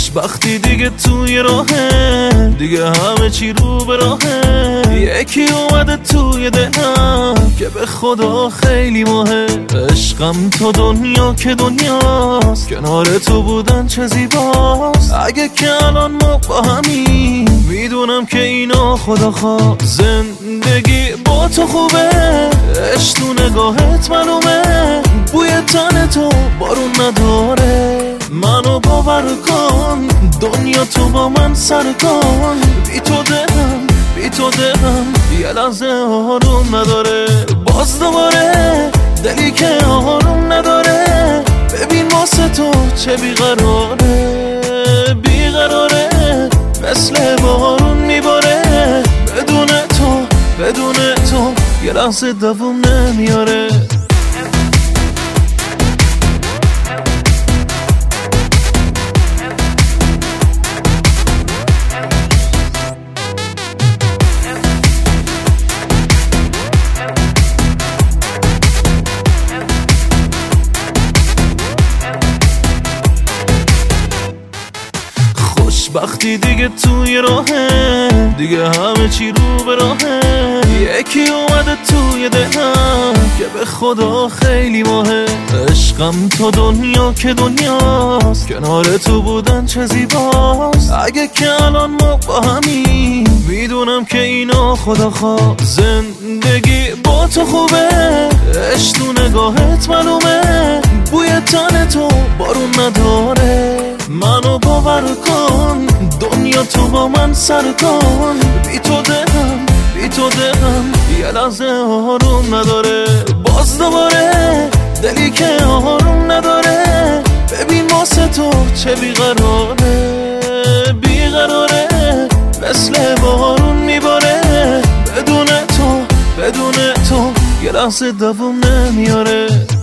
خوشبختی دیگه توی راهه، دیگه همه چی رو به راهه. یکی اومده توی دلم که به خدا خیلی مهم. عشقم تو دنیا که دنیاست، کنار تو بودن چه زیباست. اگه که الان ما با همین، میدونم که اینا خدا خواست. زندگی با تو خوبه، عشق تو نگاهت معلومه. بوی تن تو بارون نداره، منو باور کن. دنیا تو با من سر کن. بی تو دلم یه لحظه آروم نداره. باز دوباره دلی که آروم نداره. ببین واسه تو چه بیقراره، مثل بارون میباره. بدون تو یه لحظه دووم نمیاره. خوشبختی دیگه توی راهه، دیگه همه چی رو به راهه. یکی اومده توی دلم که به خدا خیلی مهم. عشقم تو دنیا که دنیاست، کنار تو بودن چه زیباست. اگه که الان ما با همین، میدونم که اینا خدا خواست. زندگی با تو خوبه، عشق تو نگاهت معلومه. بوی تن تو بارون نداره، منو باور کن. دنیا تو با من سر کن. بی تو دلم یه لحظه آروم نداره. باز دوباره دلی که آروم نداره. ببین واسه تو چه بیقراره، مثل بارون میباره. بدون تو یه لحظه دووم نمیاره.